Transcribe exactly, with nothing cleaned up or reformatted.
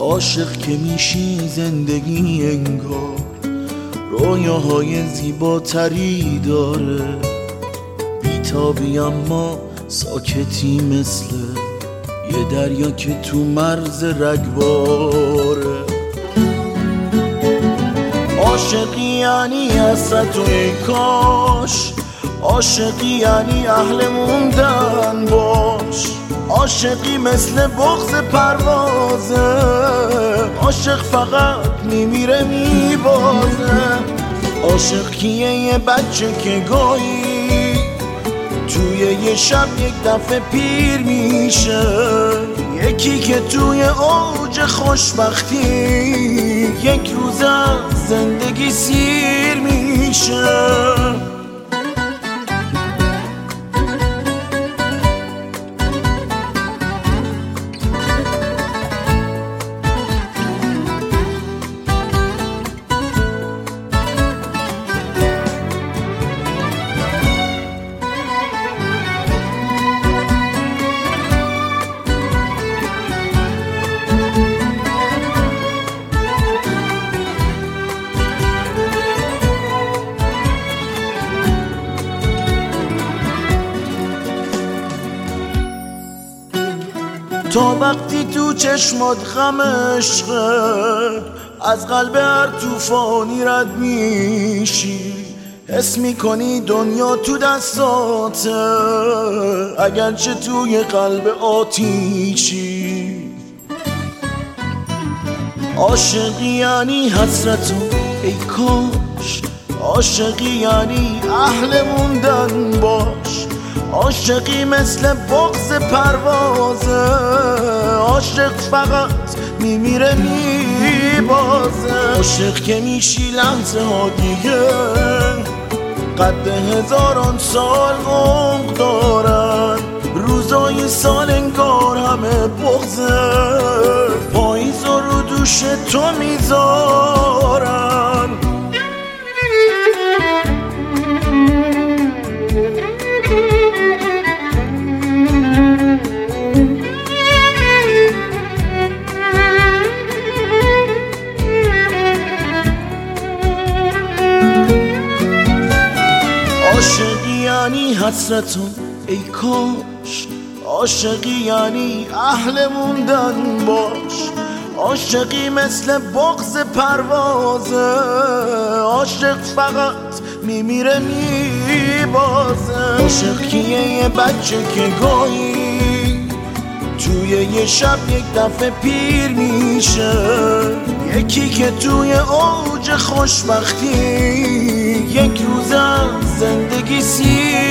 عاشق که میشی زندگی انگار رویاهای زیباتری داره، بیتابی اما ساکتی مثل یه دریا که تو مرز رگباره. عاشقی یعنی حسرت و ای کاش، عاشقی یعنی اهل موندن باش، عاشقی مثل بغض پروازه، عاشق فقط میمیره میبازه. عاشق کیه؟ یه بچه که گاهی توی یه شب یک دفعه پیر میشه، یکی که توی اوج خوشبختی یک روز از زندگی سیر میشه. تا وقتی تو چشمات غم عشقه، از قلب هر توفانی رد میشی، حس میکنی دنیا تو دستاته اگرچه توی قلب آتیشی. عاشقی یعنی حسرت و ای کاش، عاشقی یعنی اهل موندن باش، عاشقی مثل بغض پروازه، عاشق فقط میمیره میبازه. عاشق که میشی لحظه ها دیگه قد هزاران سال عمق دارن، روزای سال انگار همه بغضه، پاییز رو دوش تو میذارن. عاشقی یعنی حسرت و ای کاش، عاشقی یعنی اهل موندن باش، عاشقی مثل بغض پروازه، عاشق فقط میمیره میبازه. عاشق کیه؟ یه بچه که گاهی توی یه شب یک دفعه پیر میشه، یکی که توی اوج خوشبختی یک روز از زندگی سیر